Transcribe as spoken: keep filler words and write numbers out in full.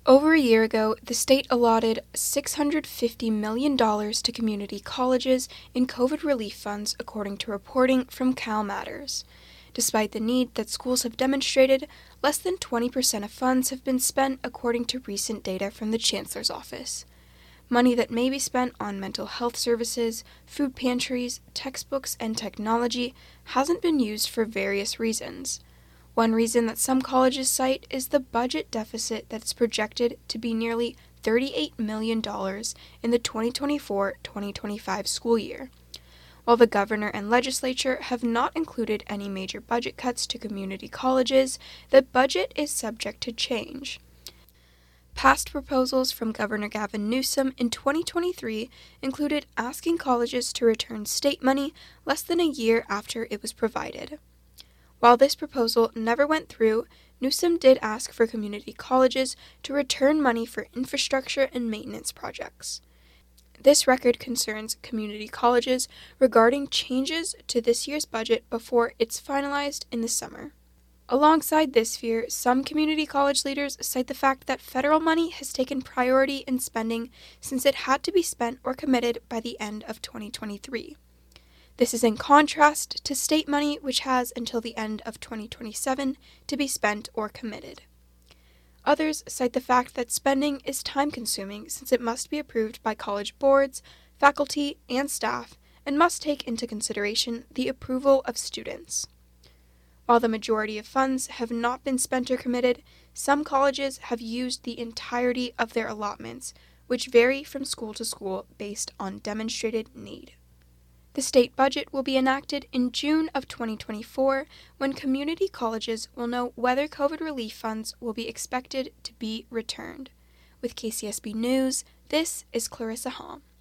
Over a year ago, the state allotted six hundred fifty million dollars to community colleges in COVID relief funds, according to reporting from Cal Matters. Despite the need that schools have demonstrated, less than twenty percent of funds have been spent, according to recent data from the Chancellor's office. Money that may be spent on mental health services, food pantries, textbooks, and technology hasn't been used for various reasons. One reason that some colleges cite is the budget deficit that's projected to be nearly thirty-eight million dollars in the twenty twenty-four twenty twenty-five school year. While the governor and legislature have not included any major budget cuts to community colleges, the budget is subject to change. Past proposals from Governor Gavin Newsom in twenty twenty-three included asking colleges to return state money less than a year after it was provided. While this proposal never went through, Newsom did ask for community colleges to return money for infrastructure and maintenance projects. This record concerns community colleges regarding changes to this year's budget before it's finalized in the summer. Alongside this fear, some community college leaders cite the fact that federal money has taken priority in spending since it had to be spent or committed by the end of twenty twenty-three. This is in contrast to state money, which has until the end of twenty twenty-seven to be spent or committed. Others cite the fact that spending is time-consuming since it must be approved by college boards, faculty, and staff, and must take into consideration the approval of students. While the majority of funds have not been spent or committed, some colleges have used the entirety of their allotments, which vary from school to school based on demonstrated need. The state budget will be enacted in June of twenty twenty-four, when community colleges will know whether COVID relief funds will be expected to be returned. With K C S B News, this is Clarissa Hom.